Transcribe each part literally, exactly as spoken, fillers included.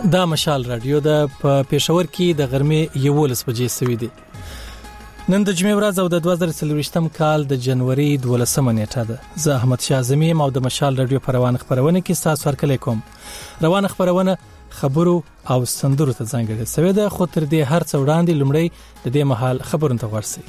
دا مشال رادیو د پېښور کې د غرمې یولس بجې سوي دي. نن د جمعې ورځ او د دوه زره څلوېښتم کال د جنوري دولسمه نیټه ده. زه احمد شاه اعظمي او د مشال رادیو په روانه خبرونه کې تاسو ورکړی کوم. روانه خبرونه خبرو او سندرو ته ځانګړې شوې ده، خو تر دې هر څه وړاندې لومړی د دې مهال خبرونه ته ورسئ.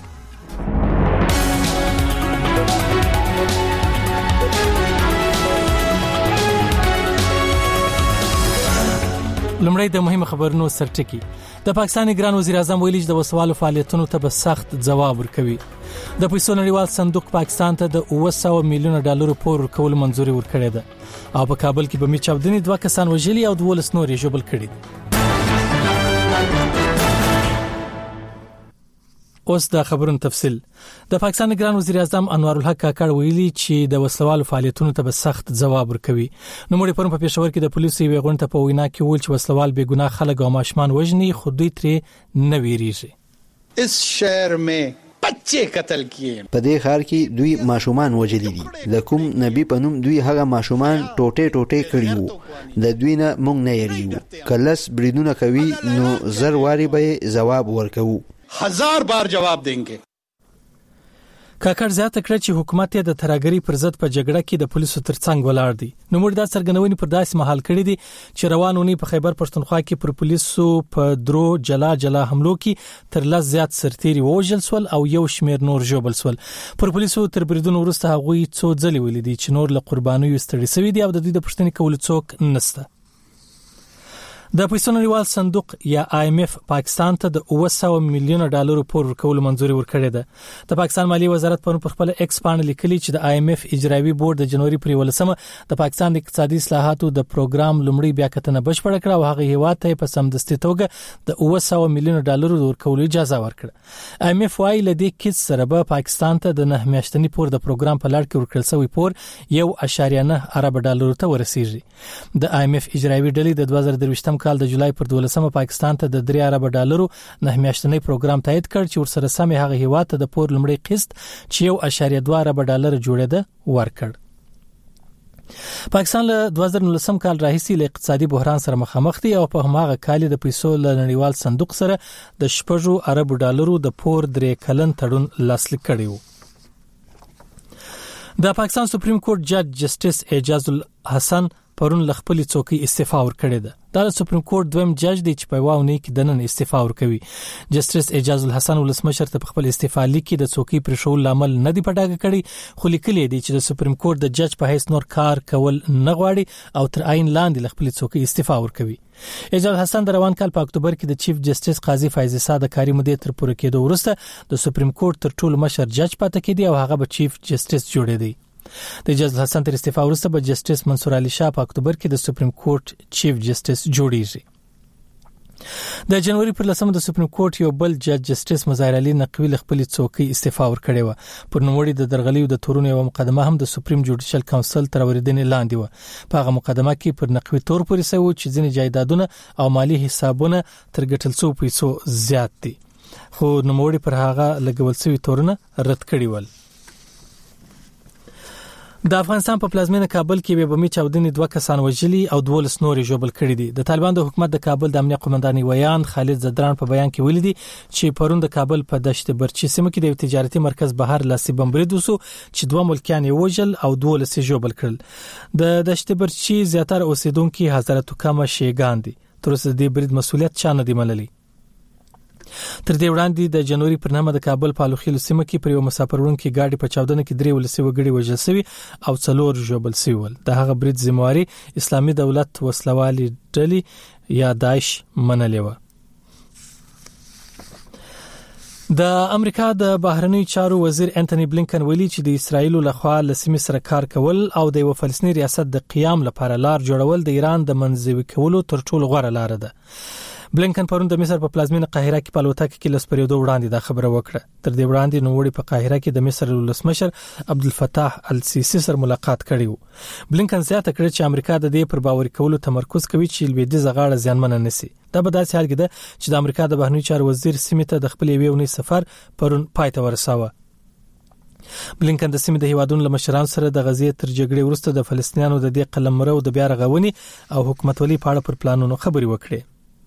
لومړی د مهمه خبرونو سرټکی. د پاکستان ګران وزیر اعظم ویلي چې د وسوالو فعالیتونو ته به سخت ځواب ورکوي. د پیسو نړیوال صندوق پاکستان ته د اوه سوه میلیونه ډالرو پور ورکول منځوري ورکړې ده او په کابل کې به می چاودنې دوه کسان وژلي او دولس نور یې ژوبل کړي. اوس د خبرونو تفصیل. د پاکستان ګران وزیر اعظم انوار الحق کاکړ ویلي چې د وسوالو فعالیتونو ته به سخت ځواب ورکوي. نو موږ پرون په پېښور کې د پولیسو یو غونډه په وینا کې ویل چې وسوال بے ګناه خلک او ماشومان وژني، خو دوی ترې نه ویریږي. اس شهر میں بچے قتل کیے. په دې ښار کې دوی ماشومان وژلي دي. د کوم نبی په نوم دوی هغه ماشومان ټوټه ټوټه کړي وو. د دوی نه مونږ نه یریو. کلس بریدونه کوي نو زر واري به جواب ورکوو. هزار بار جواب देंगे. کاکړ زیاته کړ چې حکومت د ترهګری پر ضد په جګړه کې د پولیسو ترڅنګ ولاړ دی. نو موږ دا څرګندونې پر داسې مهال کړې دي چې روانونی په خیبر پښتونخوا کې پر پولیسو په درو جلا جلا حملو کې تر لس زیات سرتيري وژل سول او یو شمیر نور ژوبل سول. پر پولیسو تر بریدونو وروسته هغوی څو ځلې ولیدي چې نور له قربانیو ستړي شوي دي او د دوی د پښتني کولو څوک نشته. د پیسو نړیوال صندوق یا آی ایم اف پاکستان ته د اوه سوه میلیونه ډالرو پور ورکول منځوري ورکړې ده. د پاکستان مالی وزارت پرون په خپل ایکس باندې لیکلي چې د آی ایم اف اجرایي بورډ د جنوري پر ولسمه د پاکستان د اقتصادي اصلاحاتو د پروګرام لومړی بیا کتنه بشپړ کړه او هغه هیواد ته په سمدستي توګه د اوه سوه میلیونه ډالرو ورکولو اجازه ورکړه. آی ایم اف وايي لدې کې سره به پاکستان ته د نه میاشتنی پور د پروګرام په لړ کې ورکړل شوی پور یو اشاریه نه ارب ډالرو ته ورسیږي. د آی ایم اف اجرایي ډلې د دوه زره درویشتم کال د جولای پر ولسمه پاکستان ته د درې ارب ډالرو نه میاشتنی پروګرام تایید کړ چې ورسره سم هغه هیواد ته د پور لومړی قسط چې یو اشاریه دوه ارب ډالر جوړېده ورکړ. پاکستان له دوه زره نولسم کال راهیسې له اقتصادي بحران سره مخامخ دی او په هماغه کال د پیسو له نړیوال صندوق سره د شپږو ارب ډالرو د پور درې کلن تړون لاسلیک کړی و. د پاکستان سپریم کورټ جج جسټس اعجاز الحسن پرون ل خپل څوکۍ استعفا ورکړې ده. دا سپریم کورټ دویم جج دی چې په واونی کې د نن استعفا ورکوي. جسټس اعجاز الحسن ولسمشر ته خپل استعفا لیکي د څوکۍ پر شول عمل نه دی پټاګه کړی، خو لیکلي دی چې د سپریم کورټ د جج په هیڅ نور کار کول نه غواړي او تر عین لاندې ل خپل څوکۍ استعفا ورکوي. اعجاز الحسن د روان کال په اکتوبر کې د چیف جسټس قاضي فیض صاد کاری مدې تر پوره کېدو وروسته د سپریم کورټ تر ټولو مشر جج پاتې کېدی او هغه به چیف جسټس جوړېدی. د اعجاز الحسن تر استعفا وروسته به جسټس منصور علي شاه په اکتوبر کې د سپریم کورټ چیف جسټس جوړیږي. د جنوري پر لسمه د سپریم کورټ یو بل جج جسټس مظاهر علي نقوي ل خپل څوکۍ استعفا ورکړې و. پر نوموړي د درغلیو د تورونو یو مقدمه هم د سپریم جوډیشل کونسل تر اوریدنې لاندې و. په هغه مقدمه کې پر نقوي تور پورې سوي چې ځینې جایدادونه او مالی حسابونه تر ګټل څو پیسو زیات دي، خو نوموړي پر هغه لګول شوی تورونه رد کړي ول. د افغانستان په پلازمینه کابل کې به بمي چاودنې دوه کسان وژلي او دولس نور ژوبل کړي دي. د طالبان د حکومت د کابل د امنیت قومندان ویان خالد زدران په بیان کې ویلي دي چې پرون د کابل په دشت برچی سیمه کې د تجارتي مرکز بهر لاسي بمبرید وسو چې دوه ملکیان یې وژل او دولس ژوبل کړل. د دشت برچی زیاتره اوسیدونکو حضرت کما شیګان دي. تر اوسه د برید مسولیت چا نه دی منلی. تر دې وړاندې د جنوري پر نامه د کابل په الوخیل سیمه کې پر یو مسافرونکو گاډي په چاودنه کې درې ولسی وګړي وژل شوی او څلور ژوبل شوی ول. د هغه برید ذمہواری اسلامي دولت وسلوالي ډلې یا داعش منلې و. د امریکا د بهرنی چارو وزیر انټونی بلینکن ویلي چې د اسرایل له خوا لسمي سره کار کول او د یو فلسطینی ریاست د قیام لپاره لار جوړول د ایران د منځوي کولو تر ټولو غوره لار ده. بلینکن پرون د مصر په پلازمینه قاهره کې په الوتکه کې لس پریودو وړاندې دا خبره وکړه. تر دې وړاندې نوموړي په قاهره کې د مصر ولسمشر عبدالفتاح السیسی سره ملاقات کړی و. بلینکن زیاته کړه چې امریکا د دې پر باور کولو تمرکز کوي چې لویدیځ غاړه زیانمن نه شي. دا به داسې حال کې ده چې د امریکا د بهرنی چارو وزیر سیمه ته د خپل یوې ونې سفر پرون پای ته ورساوه. بلینکن د سیمې د هیوادونو له مشرانو سره د غزې تر جګړې وروسته د فلسطینیانو د دې قلمرو د بیا رغونې او حکومتولۍ په اړه پر پلانونو خبرې وکړې.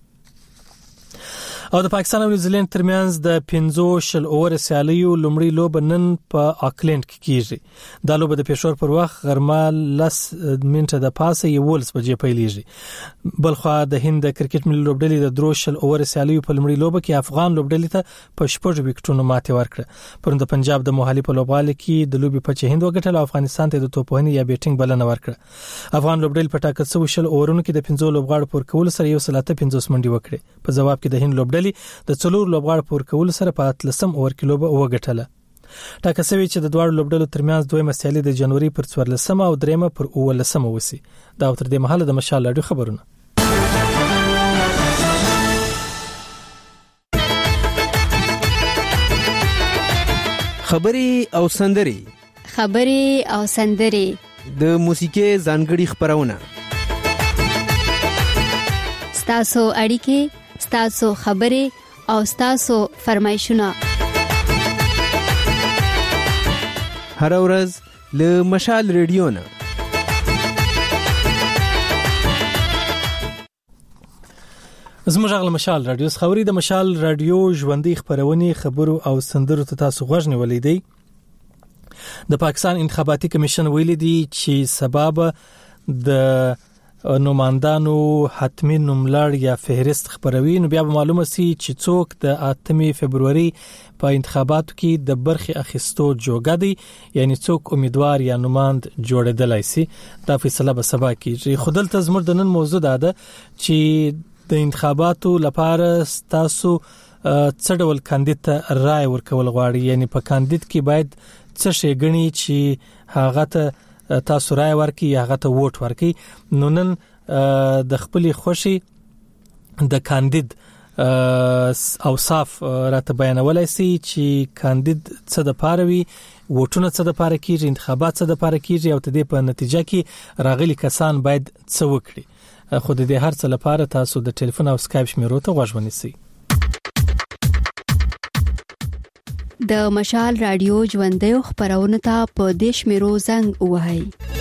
او د پاکستان او نیوزیلند ترمنځ د پنځو شل اوور سیالیو لومړی لوب نن په آکلند کې کیږي. دا لوب د پېښور پر وخت غرمه لس منټه د پاسه یولس بجې پیلېږي. بلخوا د هند د کرکټ ملي لوبډلې د درو شل اوور سیالیو په لومړی لوب کې افغان لوبډلې ته په شپږ وکټونو ماتې ورکړه. پرون د پنجاب د موهالي په لوبغالي کې د لوبي په هند وګټل او افغانستان ته د توپوهنې یا بیټینګ بلنه ورکړه. افغان لوبډلې په ټاکل شوی شل اوورونو کې د پنځو لوبغاړو پور کول سره یو سل اته پنځوس منډي وکړي. په جواب کې د هند لوبډلې د څلور لوبغاړو پور کول سره په اتلسم اوور کې لوبه وګټله. ټاکل شوی چې د دواړو لوبډلو ترمنځ دویمه سیالي د جنوري پر څوارلسمه او دریمه پر اوولسمه وسی. دا تر دې مهاله د مشال راډیو خبرونه. خبري او سندري خبري او سندري د موسیقي ځانګړي خبرونه ستاسو اړیکې ستاسو خبري او ستاسو فرمایشونه هر ورځ له مشال ریډیو نه. زموږ غل مشال رادیو خبري د مشال رادیو ژوندۍ خبرونه خبرو او سندرو ته تاسو غوږ نیولې دي. د پاکستان انتخاباتي کمیشن ویلي دي چې سبب د نوماندانو حتمی نوملړ یا فهرست خبروي نو بیا به معلومه سي چې څوک د اتم فبرवरी په انتخاباتو کې د برخي اخیستو جوګه دي، یعنی څوک امیدوار یا نوماند جوړیدلای سي. دا فیصله به سبا کیږي. خودلته زموږ د نن موضوع ده چې د انتخاباتو لپاره تاسو څه ډول کاندید ته رائے ورکول غواړي، یعنی په کاندید کې باید څه شی غني چې هغه ته تاسو رائے ورکړي یا هغه ته ووټ ورکړي. نو نن د خپل خوشي د کاندید او صاف راته بیانولای سي چې کاندید څه د پاروي، ووټونه څه د پاره کیږي، انتخابات څه د پاره کیږي او د دې په نتیجه کې راغلي کسان باید څه وکړي. خو د دې هر څه لپاره تاسو د ټلیفون او سکایپ شمیرو ته غوږ ونیسئ. د مشال رادیو ژوندۍ خبرونه ته په دیش میرو زنګ وهاي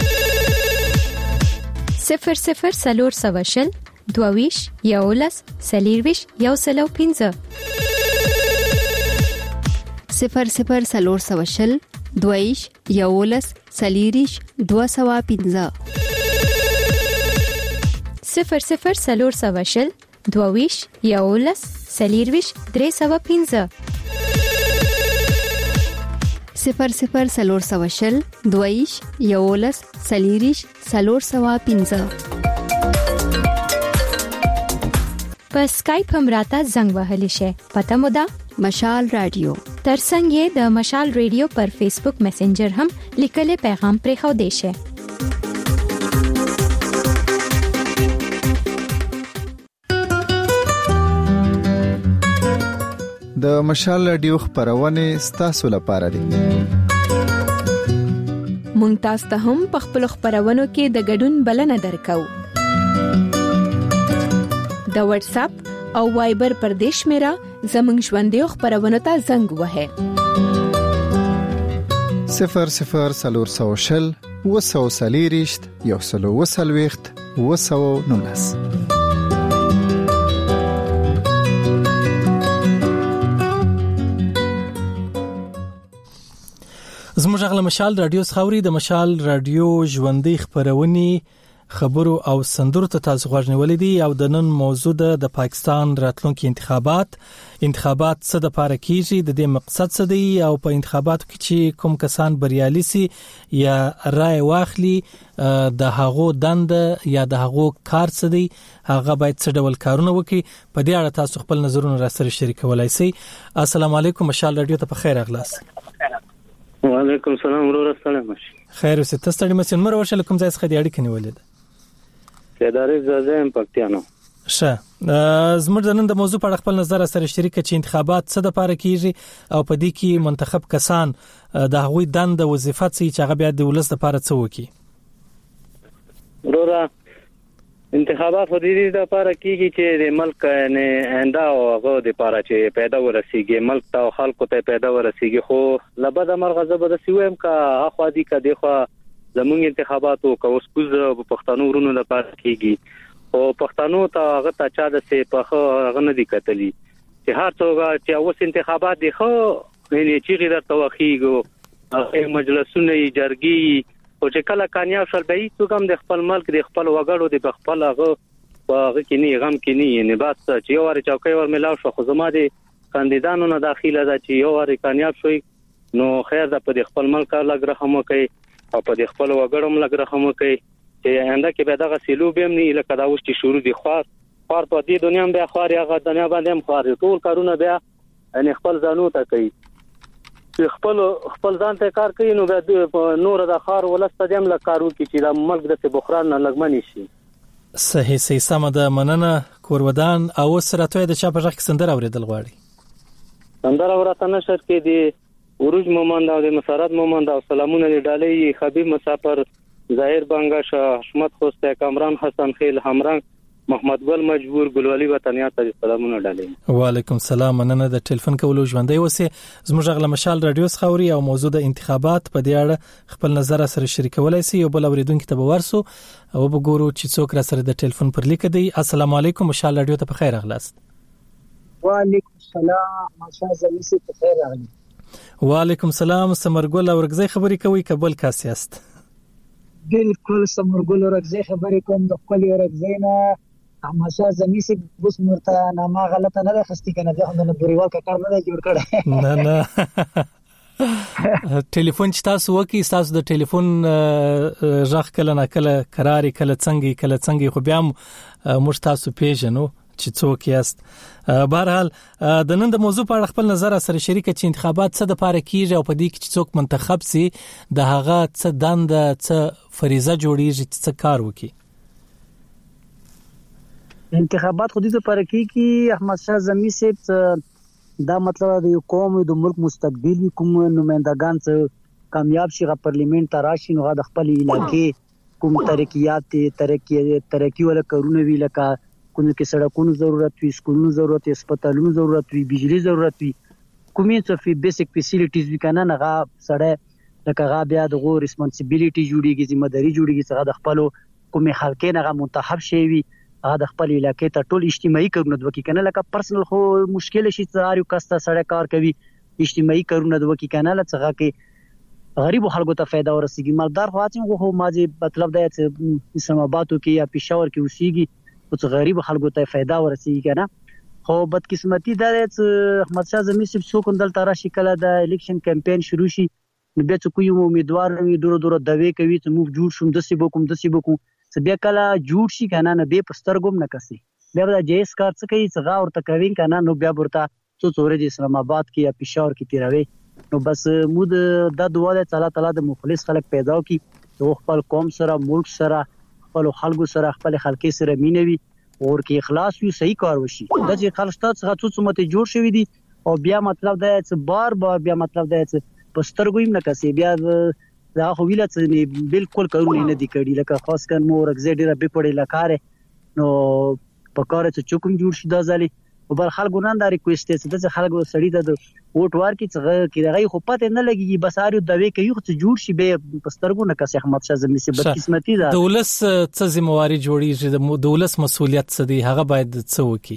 صفر صفر سلور سواشل دوویش یولس سلیرویش یو سلو پینزه صفر صفر سلور سواشل دوویش یولس سلیریش دو سوا پینزه صفر صفر سلور سواشل دوویش یولس سلیرویش درې سوا پینزه صفر صفر سلور سواشل دویش یولس سلیریش سلور سوا پینزه. په سکایپ هم راته زنګ وهلی شي. پته مو ده مشال رادیو. ترڅنګ د مشال رادیو پر فیسبوک میسنجر هم لیکل پیغام پرې خو دی شي. د مشال رادیو خبرونه ستاسو لپاره دي. مونږ تاسو ته هم په خپل خبرونو کې د ګډون بلنه درکو. د واتس اپ او وایبر پر دیش میرا زمنګ ژوندۍ خبرونه ته زنګ وهه صفر صفر سلور سوشل وسو سلیریشت یو سلو وسلويخت وسو نونس. زموږ غل مشال رادیو خبري د مشال رادیو ژوندۍ خبرونه خبرو او سندرو ته تاسو غوږ نیولې دي. او د نن موضوع د پاکستان راتلونکي انتخابات انتخابات څه د پاره کیږي، د دې مقصد څه دی، او په انتخاباتو کې چې کوم کسان بریالي سي یا رائے واخلي د هغو دند یا د هغو کار څه دی، هغه باید څه ډول کارونه وکړي. په دې اړه تاسو خپل نظرونه را سره شریکولای شئ. السلام علیکم، مشال رادیو ته په خیر اغلاس. وعلیکم السلام ورور السلام. خیر اوسه. تاسو ته مسین مر ورشل کوم ځای څخه دی اړیکه نیولې ده؟ سیداري زازم پکتیانو. ښه، زموږ د نن د موضوع په اړه خپل نظر سره شریک کړئ چې انتخابات څه د پاره کیږي او په دې کې منتخب کسان د هغوی دند وظیفه چې هغه بیا د ولس لپاره څه وکړي. ورور انتخابات خو دې د لپاره کیږي چې د ملک نه انده او هغه د لپاره چې پیدا ورسیږي ملک ته خلکو ته پیدا ورسیږي خو لبد مرغه زبد سیوم کا اخوا دي کدي خو زموږ انتخاباتو کو اوس کوز په پښتنو ورونو لپاره کیږي او پښتنو ته هغه ته چا د سي په هغه نه دي کتلی چې هر څوک چې اوس انتخابات دي خو نه چې غیر توخیګو مجلسونه جرګي او چې کله کامیاب شول به هیڅ کوم د خپل ملک د خپل وګړو د خپل هغه هغه کې نه غم کې نه نه بس چې یو ور چوکۍ ور ملاو شو خو زما د کاندیدانو نه داخله ده چې یو ور کامیاب شوی نو خیر ده په خپل ملک لګ رحم کوي او په خپل وګړو لګ رحم کوي چې انده کې به دغه سلوب هم نه لکه دا اوس چې شروع دي خوار خوار په دې دنیا به خوار هغه دنیا باندې هم خوار ټول کارونه بیا ان خپل ځانو ته کوي خپل خپل ځان ته کار کوي نو به نور د خار ولسته دیم له کارو کې چې د ملک د بحران نه لګمنی شي صحیح صحیح سم ده مننه کورودان او سره ته د چا په ځخ سندره اوریدل غواړي سندره ورته نشر کې دی ورج مومند او د مسارات مومند او سلامونه ډالۍ خبيب مسافر ظاهر بنگاش حشمت خوسته کامران حسن خیل همرنګ محمد ګل مجبور ګلوالي وطنیات ته سلامونه ډالۍ وعلیکم السلام مننه د ټلیفون کولو ژوندۍ وسه زموږ غل مشال رادیو خوري او موضوع د انتخابات په دې اړه خپل نظر سره شریکولای سي او بل اوریدونکو ته ورسو او وګورو چې څوک را سره د ټلیفون پر لیک دی السلام علیکم مشال رادیو ته په خیر اغلاست وعلیکم السلام ماشا زمیسی په خیر اغلی وعلیکم السلام سمرګل اورګزی خبري کوي کابل کاسيست بالکل سمرګل اورګزی خبري کوم د خپل اورګزی نه ماشا زمیسی بوس مرته نامه غلطه نه ده خستی کنه ده د نوريوال کار نه جوړ کړه نه نه ټلیفون چې تاسو وکی تاسو د ټلیفون ژغ کله نه کله قرار کله څنګه کله څنګه خو بیا موږ تاسو پیژنو چې څوک یاست بهرحال د نن د موضوع په اړه خپل نظر سره شریک چې انتخابات څه د پاره کیږي او په دې کې چې څوک منتخب سي د هغه څه دند څه فریضه جوړیږي څه کار وکي انتخابات خودی ته پر کې احمد شاه زمی صاحب دا مطلب د قوم د ملک مستقبل کوم نمائندگان څخه کامیاب شي غ پارلیمنت ته راشي نو د خپل علاقې کوم ترقیات ترقی ترقی ولا کارونه وی لکه کوم کې سړکونو ضرورت وي سکولونو ضرورت وي هسپتالونو ضرورت وي بجلی ضرورت وي کومې څه فی بیسیک فیسیلیټیز وی کنه نه غا سړی لکه غا بیا د غو ریسپانسیبিলিټی جوړیږي ذمہ داری جوړیږي څنګه د خپل کومې خلک نه غا منتخب شي وي هغه د خپل علاقې ته ټول اجتماعي کارونه د وکی کنه لکه پرسنل خو مشکل شي چې اړ یو کسته سړی کار کوي اجتماعي کارونه د وکی کنه لڅغه کې غریب خلکو ته فائدہ ورسیږي مالدار خو اته خو ماجی مطلب دا چې اسلام آباد کې یا پېښور کې اوسېږي او چې غریب خلکو ته فائدہ ورسیږي کنه خو بدقسمتي دا چې احمد شاه زمي سب څوک اندل تر شي کله د الیکشن کمپاین شروع شي نو بیا چې کوم امیدوار وي دورو دورو دوي کوي چې موږ جوړ شوم د سی بوکم د سی بوکم بیا کله جوړ شي کنه نه به پسترګم نه کسي بیا د جیس کار څه کوي څنګه ورته کوي کنه نو بیا ورته څو څورې د اسلام آباد کې یا پېښور کې تیروي نو بس مود د دعا د تعالی تعالی د مخلص خلک پیدا کی او خپل قوم سره ملک سره خپل خلکو سره خپل خلک سره مينوي او کې اخلاص وي صحیح کار وشي د چې خلک څخه څو څو مت جوړ شوی دي او بیا مطلب دا چې بار بار بیا مطلب دا چې پسترګم نه کسي بیا دا خو ویل چې بالکل کارونه نه دي کړي لکه خاص کر مور اگزیډر به پړې لکاره نو په کار ته چوکم جوړ شي دا ځلې او بل خلکو نن دا ریکوست چې د خلکو سړی د ووټ ورکړي چې کې دغه خو پته نه لګي بس اړ دوی کوي چې جوړ شي به پسترګو نه کسي احمد شاه زمي سي بدقسمتي ده دولس څه ذمہواری جوړیږي د دولس مسولیت څه دی هغه باید څه وکي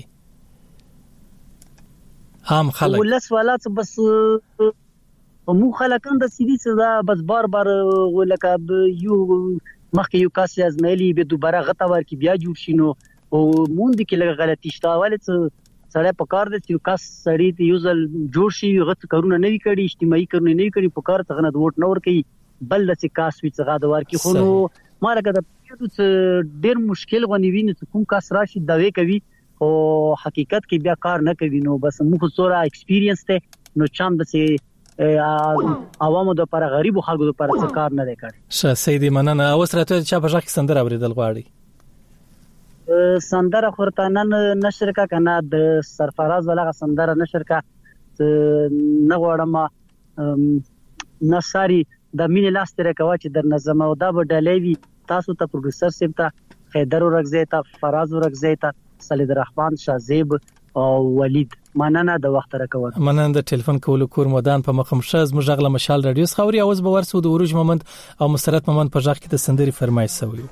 عام خلک دولس والا څه بس مو خلکان د سیدی څه دا بس بار بار ولکه یو مخکې یو کاس ازمایلی به دوباره غته ورکی بیا جوړ شینو او مونږ کې لږ غلطی شته ولې څه سړی په کار د یو کاس سړی ته یو ځل جوړ شي غت کارونه نه وی کړي اجتماعي کارونه نه وی کړي په کار څنګه د ووټ نه ور کوي بل د کاس وی څنګه د ورکی خو نو ما لکه د ډیر مشکل غونی ویني کوم کاس راشي دوی کوي او حقیقت کې بیا کار نه کوي نو بس موږ سره ایکسپیرینس ته نو چم د عوامو د پر غریب خلکو د پر څه کار نه دی کړی شه سیدی مننه اوس راته چا په ځخ سندره اوریدل غواړي سندره خورته نن نشر کا کنه د سرفراز ولغه سندره نشر کا نه غواړم نصاری د مين لاس تر کوا چې در نظم او دا به ډلېوي تاسو ته پروډوسر سیب ته حیدر ورکزی ته، فراز ورکزی ته، سلید الرحمن، شازیب او ولید. مننه د وخت راکول. مننه د ټلیفون کولو کور مودان په مخمشه زموږ غله مشال رادیو خوري اوس به ورسو د وروج مومند او مسرت مومند په ځخ کې د سندري فرمایش سوی.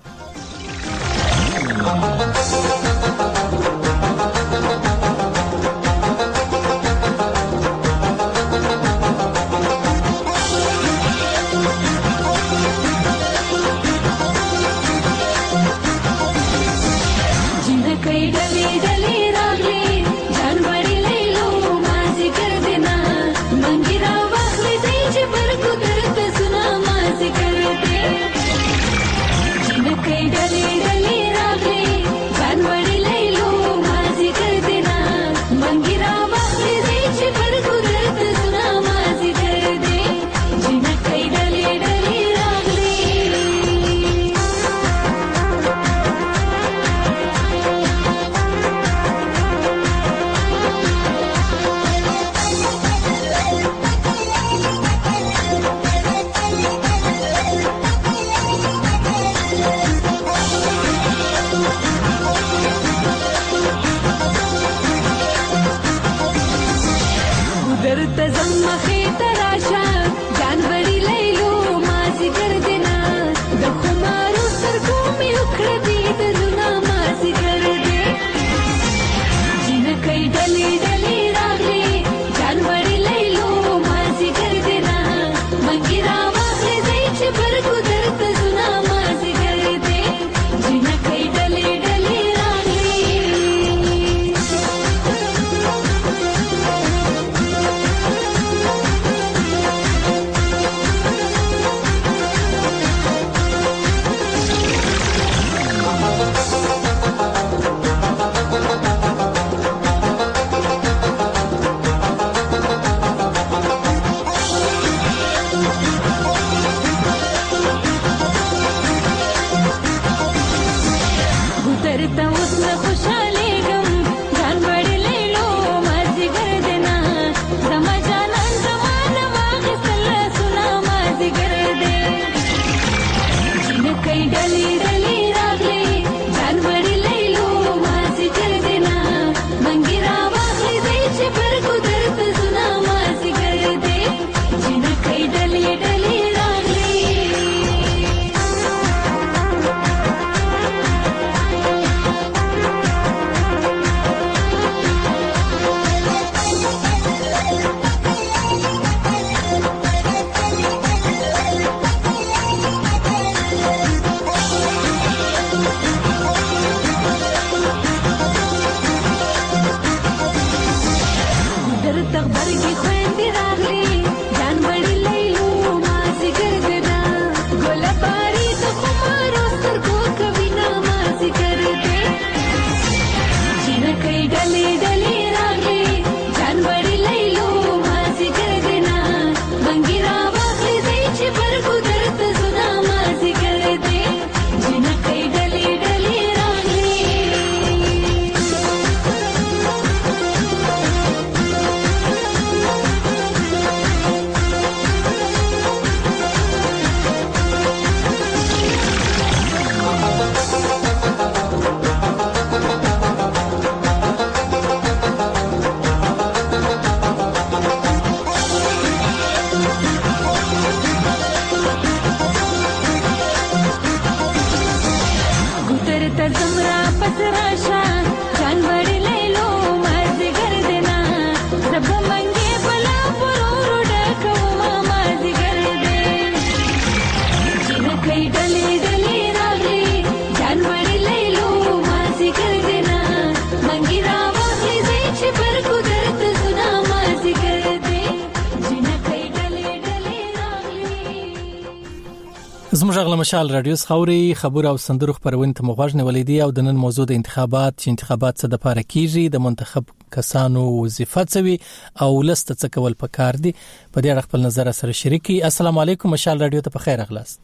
زموږ غل مشال رادیو خوري خبر او سندرو خبرونه ته مغواړنه ولیدي او د نن موضوع د انتخابات چې انتخابات څه د پاره کیږي د منتخب کسانو وظیفه څوي او لست څه کول پکار دي په دې اړه خپل نظر سره شریکي. السلام علیکم مشال رادیو ته په خیر اغلاست.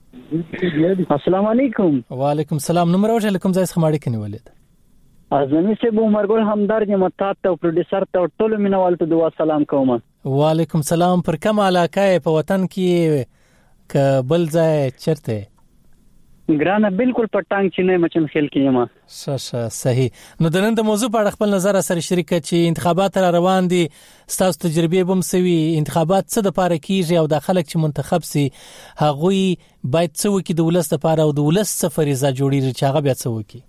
السلام علیکم. وعلیکم السلام. نمبر او ټلیفون ځای څخه ماړی کني ولید ازمي سه بو مرګل همدار یم تاسو ته پروډوسر ته ټول مینوال ته دعا سلام کوم. وعلیکم السلام. پر کوم علاقه په وطن کې ک بل ځای چرته ګرانه بالکل پټانګ چې نه مچن خل کیما شه صحیح. نو د نن د موضوع په اړه خپل نظر سره شریک چې انتخابات را روان دي، ستاسو تجربه بم سوي، انتخابات څه د پاره کیږي او د خلک چې منتخب سي هغوی باید څه وکړي د ولس لپاره او د ولس سفریزه جوړیږي چې هغه بیا څه وکړي؟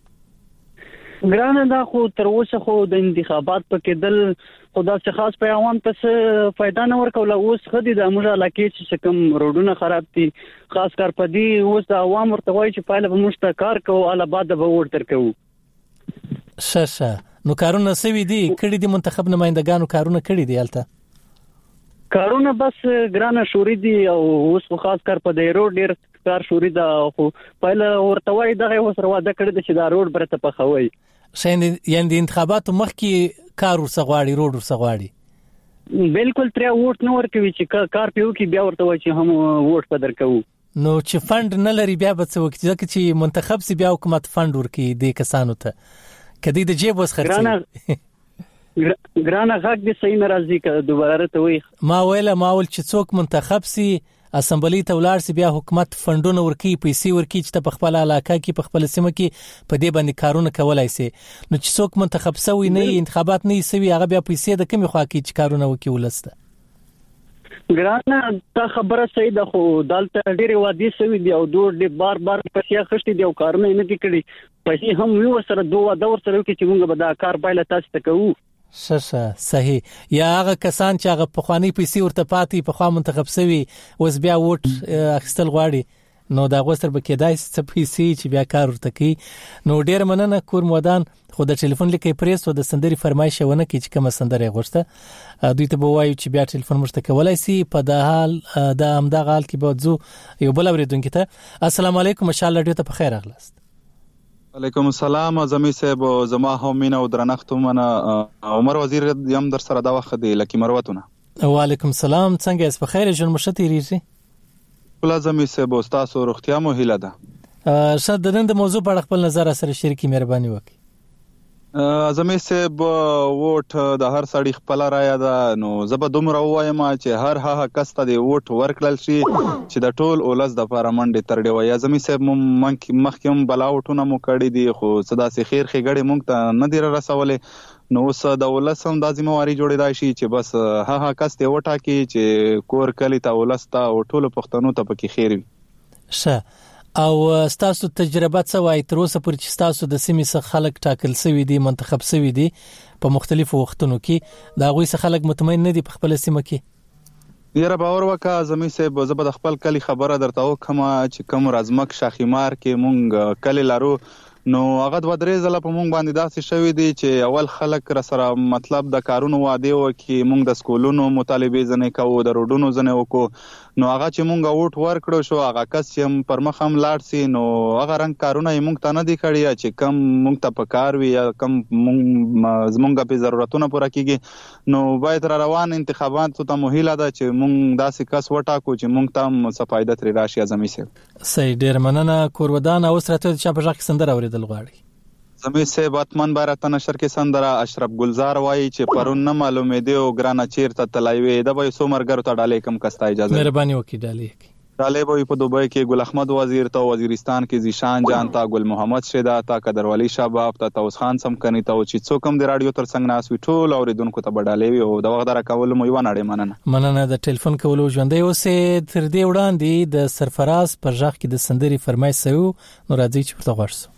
ګرانه دا خو تر اوسه خو د انتخابات په کې دل خدا څخه خاص په عوام ته فائدہ نه ورکول. اوس خدي د امر علاقې چې کوم روډونه خراب دي، خاص کار په دې اوس د عوام ورته وایي چې پایله به موږ ته کار کوو اله بعد به ور تر کوو. شه نو کارونه سوي دي کړي دي، منتخب نمائندګانو کارونه کړي دي البته کارونه بس ګرانه شوري دي او اوس خاص کار په دې روډ ډیر کار شوري دا خو پایله ورته وایي دغه وسره واده کړی چې دا روډ برته پخوي شاین یعنی د انتخاباتو مخکې کار ورسغواړي روډ ورسغواړي بالکل تر ووټ نه ورکوي چې کار پیو کې بیا ورته وایي چې هم ووټ پدر کوو. نو چې فند نه لري بیا به څه وکړي ځکه چې منتخب سي بیا حکومت فند ورکړي د کسانو ته کدی د جیب وس خرڅي ګرانه غږ دې صحیح ناراضي کړه دوباره ته وای ما ویله ما ول چې څوک منتخب سي اسمبلی ته ولاړ سي بیا حکومت فندونه ورکي پیسې ورکي چې په خپل علاقه کې په خپل سیمه کې په دې باندې کارونه کولای سي. نو چې څوک منتخب سوی نه انتخابات نه سوي هغه بیا پیسې د کمی خوا کې چې کارونه وکي ولسته. ګرانه تا خبره صحیح ده خو دلته ډېری وادي سوي دی او دوه ډېر بار بار پیسې خشتي دی او کارونه نه دي کړی، پیسې هم یو سره دوه دور سره کې چې موږ به دا کار پایله تاسو ته کوو. شه صحیح. یا هغه کسان چې هغه په خواني پیسې ورته پاتې په خوا منتخب سوي اوس بیا ووټ اخیستل غواړي نو دا غوستر به کېدای څه پیسې چې بیا کار ورته کوي. نو ډیر مننه کور مودان خو د ټلیفون لیکي پریس او د سندري فرمایش ونه کې چې کوم سندره غوښته دوی ته به وایي چې بیا ټلیفون مرسته کولای سي په د حال د امدغه حال کې به ځو یو بل اوریدونکو ته. السلام علیکم ان شاء الله ډیره په خیر اغلاست. علیکم السلام زمي صاحب زما همینه او درنښت منه عمر وزیر یم در سره دا وخت دی لکه مروتونه. وعلیکم السلام څنګه اس په خیر جن مشتي ریږي کله زمي صاحب تاسو روغتیا مو هیله ده شد د نن د موضوع په اړه خپل نظر سره شریکي مهرباني وکړئ. زمي صاحب ووټ د هر سړي خپل رائے ده نو زه به دومره وایم چې هر هغه کس ته د ووټ ورکړل شي چې د ټول اولس د لپاره منډه تر دی وای. زمي صاحب مخکې بلاوټونه مو کړی دي خو صدا سي خیر خېګړې مونږ ته نه دی رسولې نو اوس د اولس هم د ذمہواری جوړیدای شي چې بس هغه کس ته وټا کی چې کور کلی ته اولس ته او ټول پښتنو ته پکې خیر وي. شه او ستاسو تجربه څه وایي تر اوسه پورې چې ستاسو د سیمې څخه خلک ټاکل سوي دي منتخب سوي دي په مختلفو وختونو کې دا غوي څخه خلک مطمئن نه دي په خپل سیمه کې؟ یاره باور وکړه زمي صاحب زه به د خپل کلی خبره درته وکم چې کوم رازمک شاخیمار کې مونږ کلی لارو نو هغه د ودرې زله په مونږ باندې داسې شوی دی چې اول خلک را سره مطلب د کارونو واده وکي مونږ د سکولونو مطالبه زنه کوو د روډونو زنه وکړو نو هغه چې مونږ ووټ ورکړو شو هغه کس چې پر مخ هم لاړ سي نو هغه رنګ کارونه مونږ ته نه دي کړی چې کم مونږ ته پکار وي یا کم مونږ زمونږ په ضرورتونو پوره کیږي نو باید را روان انتخابات ته مهیله ده چې مونږ داسې کس وټاکو چې مونږ ته څه فائدہ ترې راشي زمي سي. صحیح ډیر مننه کور ودان او سره ته چې په ځکه سندره اوریدل غواړي. زمي صاحب اتمن بارته نشر کې سندره اشرف گلزار وایي چې پرون نه معلومې دی او ګرانه چیرته تلایوي د به سو مرګر ته ډالې کم کستا اجازه مهرباني وکړئ ډالې ډالې به په دوبۍ کې ګل احمد وزیر ته وزیرستان کې زیشان جان تا ګل محمد شیدا تا قدرولی شاباب تا توس خان سم کني ته چې څوکم د رادیو تر څنګه ناس وی ټول اوریدونکو ته ډالې او د وخت راکول مو یو نړۍ مننه مننه د ټلیفون کولو ژوندې اوسې تر دې وړاندې د سرفراز پر ځخ کې د سندري فرمایش سو نو راځي چې پرته ورسو.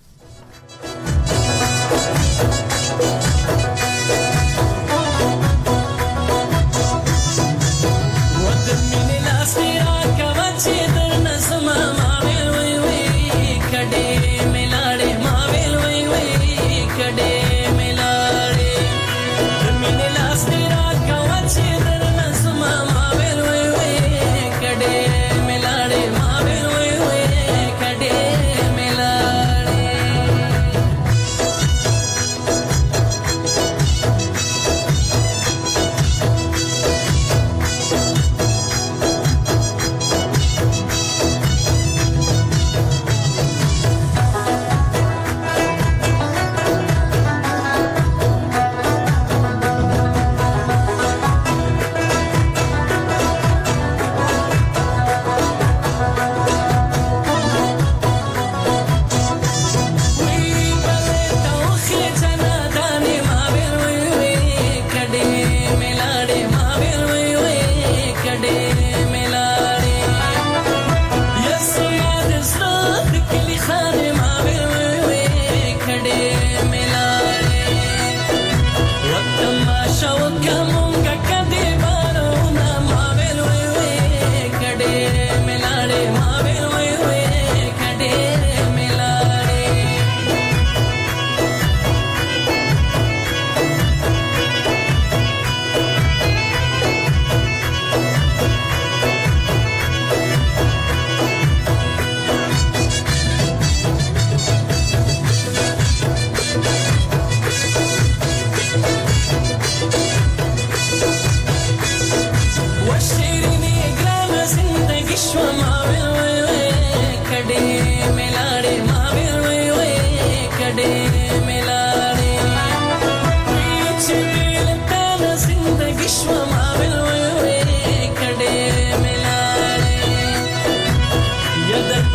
Milaare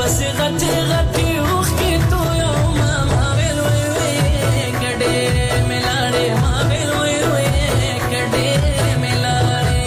پسې غټي غټي اوخ کې تو یو ما ما ویل وې وې کډې ملاړې ما ویل وې وې کډې ملاړې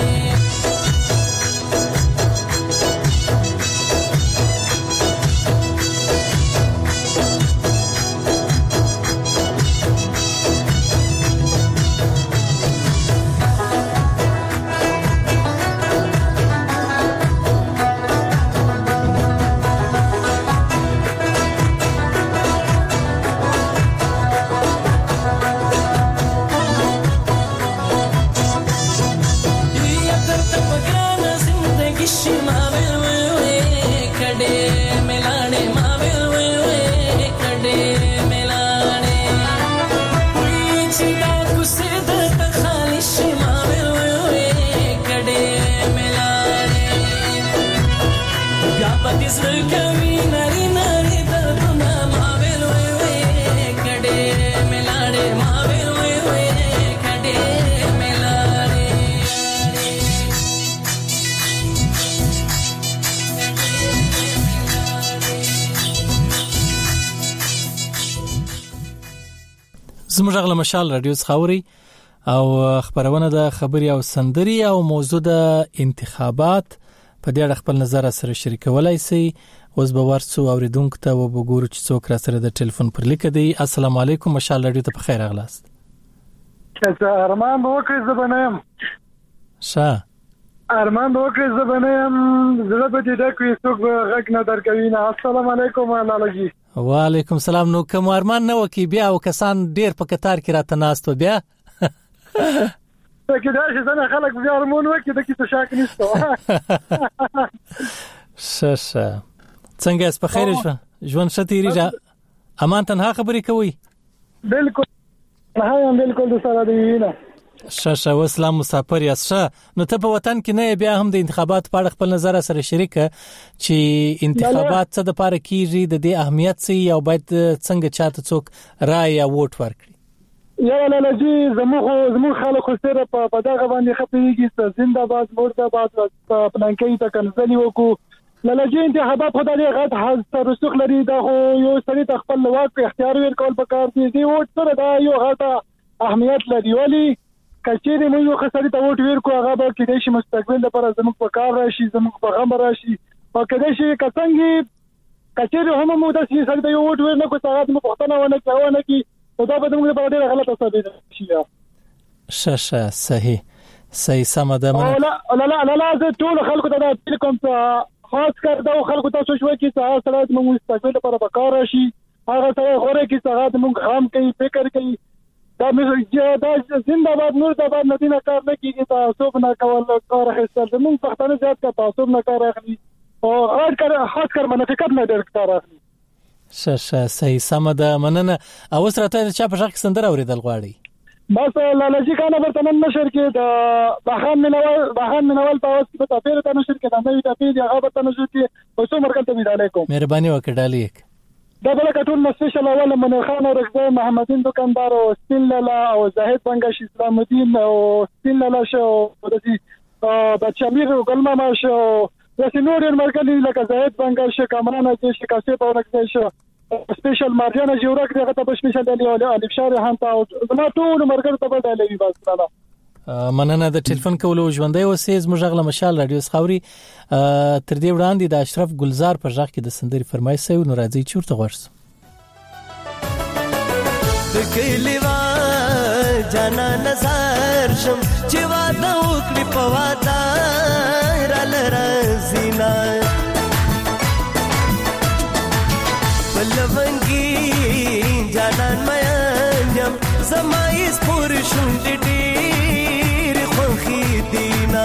زموږ غل مشال رادیو څخاوري او خبرونه د خبري او سندري او موضوع د انتخابات په دې اړه خپل نظر سره شریکولای شي. اوس به ورڅو اوریدونکو ته وګورو چې څوک را سره د ټلیفون پر لیک دی. السلام علیکم مشال رادیو ته بخیر اغلاست. څه ارمان وکړ زبنم شه ارمان وکړ زبنم زړه په دې دا کوي څوک غږ نه درکوي نه. السلام علیکم لالاجی. وعلیکم السلام. نو کوم ارمان نه وکي بیا او کسان ډیر په قطار کې راته ناستو بیا کې دا چې څنګه خلک بیا ارمان وکي د کیسه شاک نشته. شه شه څنګه اس په خیر شو ژوند شتيري امان تنها خبرې کوي. بالکل ها بالکل د سره دی نه شه شه وسلام مسافر یاست. شه نو ته په وطن کې نه بیا هم د انتخابات په اړه خپل نظر سره شریک چې انتخابات څه د پاره کیږي د دې اهمیت څه او باید څنګه چاته څوک رائے یا ووټ ورکړي. یا لالاجی زموږ زموږ خلک سره په دغه باندې خپېږي چې زنده‌باد مرده‌باد پلانکې ته کنځلي وکړو. لالاجی انتخابات خدای دې غټ حز تر رسوخ لري دا یو سړي خپل واک په اختیار ورکول پکار دي. دی ووټ سره دا یو غټه اهمیت لري ولی کچېره موږ یو خسرې ته ووټ ورکو هغه به کېدای شي مستقبل لپاره زموږ په کار راشي زموږ په غم راشي او کېدای شي کڅنګي کچېره هم موږ د سړي ته یو ووټ ورنکو هغه موږ پښتنه ونه کوونه کی دا به موږ په ډېر غلطه ثابت شي. شه شه صحیح صحیح سم ده. لا لا لا لا زه ټول خلکو ته د ټلیکوم ته خاص کر دا خلکو ته شوي چې هغه سره موږ مستقبل لپاره په کار راشي هغه سره غوړي چې هغه موږ غام کوي فکر کوي دا مې دا زنده‌باد مرده‌باد مدینه کار نه کیږي تاسو نه کول کار هیڅ موږ پښتانه زیات کا تاسو نه کار اخلي او اړ کار خاص کر منافقت نه ډېر کار اخلي. شه شه صحیح سم ده مننه. او سره ته چا په ځکه سندره اوریدل غواړي بس لالاجی کانه برته نن نشر کې د بهان منول بهان منول تاسو په تاسو ته نشر کې د نوې تاسو هغه برته نشر کې اوسو مرکز ته ویل علیکم مهرباني وکړه ډالیک دا بل کټول مسپیشل اول من خان او رضا محمدین دکاندار او سپین لالا او زاهد بنگش اسلام الدین او سپین لالا شو د دې د چمیر ګلما ما شو د سینور مرکز لکه زاهد بنگش کامران چې شکاسه په ورکه شو سپیشل مارجانه جوړک دغه ته سپیشل دی او الف شهر هانتا او زما ټول مرکز ته بدلوي بس تعالی مننه. د ټلیفون کولو ژوندۍ اوسې زموږ غل مشال رادیو څخاوري تر دې وړاندې د اشرف ګلزار په ځخ کې د سندري فرمایش سوي نو راځي چورته ورس د کلیوا جانا نظر شم چې واده وکړي په واده را لرزینا بلونګي جانان مېنم زمایس پور شونډې ډېر خوخي دینا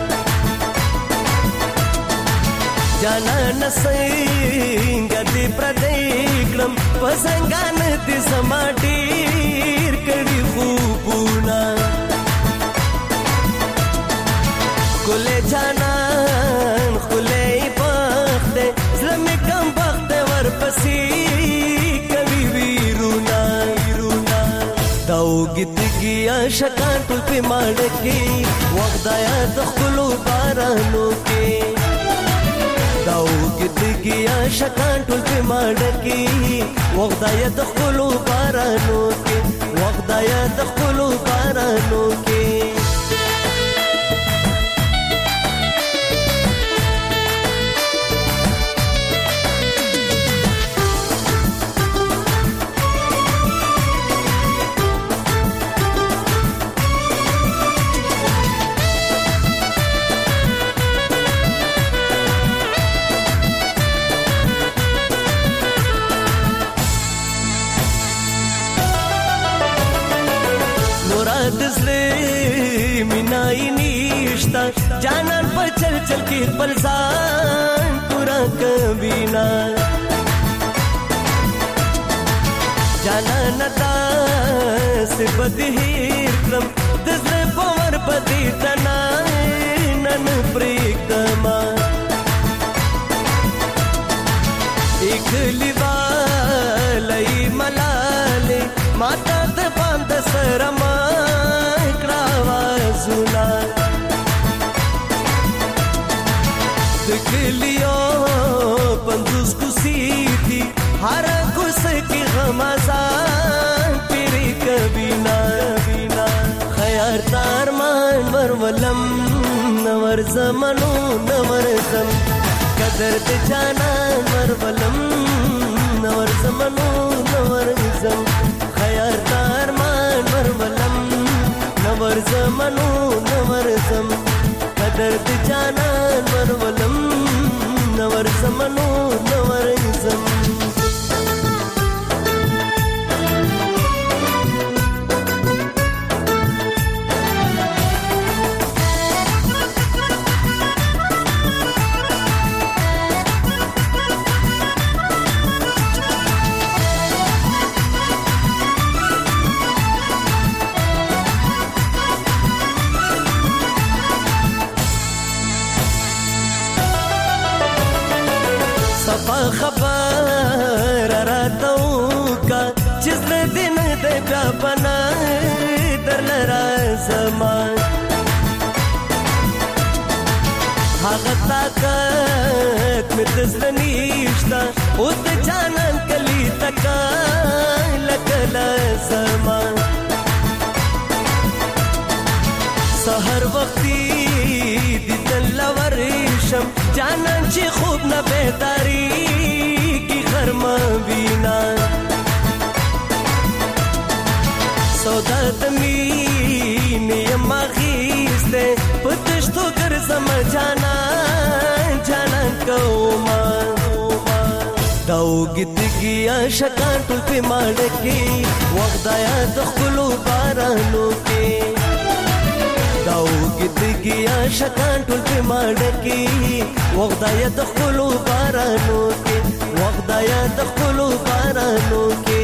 جانان څنګه دې پردېکلم پسنګان دې زما ډېر کړي خوبونه ګلې جانان خلې پخت زلمې کم وخت ورپسې کوي ویرونا ویرونا داو گیتګي شکان ټول په ماړ کې وخت یا د خلو بارانو کې داوګدګي عاشقان ټول په ماډه کې وغدای د خپلو بارانو کې وغدای د خپلو بارانو کې जानन पर चल चल के पलसान पूरा कबीना जानन दास बदहीर क्रम दसरे पवर पति तना नन प्रेकमा एक लिवालई मलाले माता द पांत सरमा क्रावा सुना दकलियो पंदुस कुसीती हर कुस की गमज़ान तेरी कबीना बीना खयार तार मान मरवलम नवर ज़मनो नवर ज़म कदर ते जाना मरवलम नवर ज़मनो नवर ज़म खयार तार मान मरवलम नवर ज़मनो नवर ज़म दर्द जाना मरवलम नवर समनो नवर जम खबर रातों का जिसने दिन देखा बना दरलरा ज़मान हागता कत में तज़नीश्ता उत जानन कली तका लकला ज़मान सहर वक्ती दिदलवरिशम जानन ची खूब न बेतारी खरमा बीना सौदात मीन यमा खीस्ते पुतश तो कर समझाना जाना कौमा दावगदगी आशकान टुल पे माडके वगदाया दखलू बारानो के दावगदगी आशकान टुल पे माडके वगदाया दखलू बारानो के वगदाया दखलू बारानो के